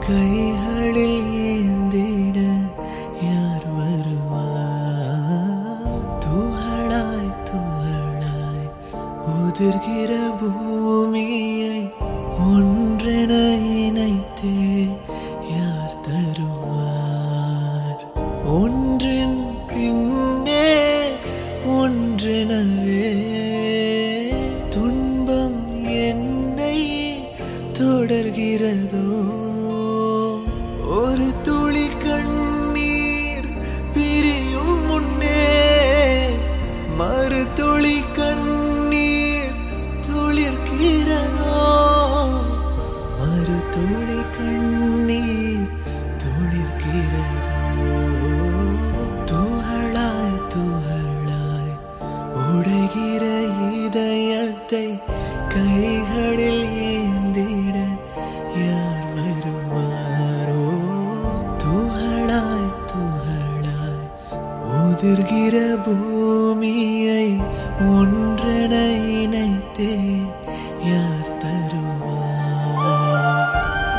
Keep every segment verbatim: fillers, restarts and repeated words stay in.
கைகளில் ஏந்திட யார் வருவார்? துகளாய் துகளாய் உதிர்கிற பூமியை ஒன்றென இணைத்தே யார் தருவார்? ஒன்றின் பின்னே ஒன்றெனவே துன்பம் என்னை தொடர்கிறதோ? ஒரு துளி கண்ணீர் பிரியும் முன்னே மறு துளி கண்ணீர் துளிர்கிறதோ? மறு துளி கண்ணீர் துளிர்கிறதோ? துகளாய் துகளாய் உடைகிற இதயத்தை கைகளில் ஏந்திட யார் வருவாரோ? துகளாய் துகளாய் உதிர்கிற பூமியை ஒன்றென இணைத்தே யார் தருவார்?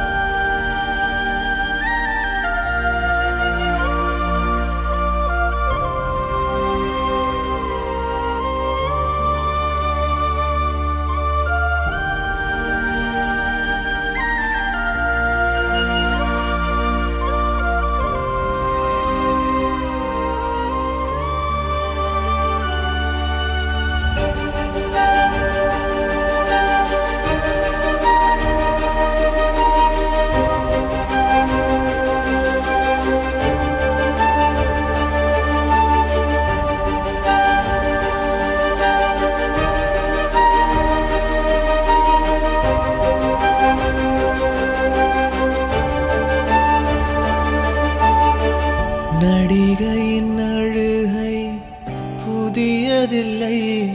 நடிகையின் அழுகை புதியதில்லை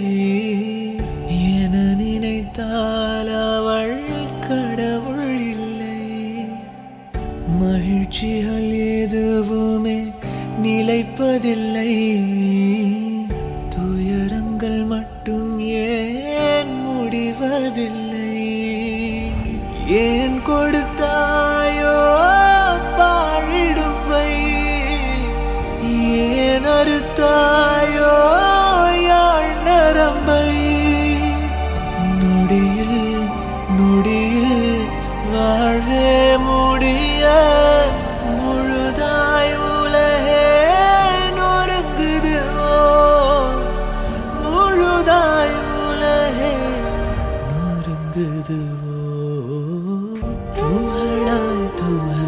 என நினைத்தால் அவள் கடவுள் இல்லை. மகிழ்ச்சிகள் எதுவுமே நிலைப்பதில்லை, துயரங்கள் மட்டும் ஏன் முடிவதில்லை? ஏன் கொடுத்தாயோ பாழிடுவை, ஏன் அறுத்தாயோ யாழ் நரம்பை? நொடியில் நொடியில் வாழவே முடிய முழுதாய் உலகே நொறுங்குது. முழுதாய் உலகே நொறுங்குது. துகளாய் துகளாய்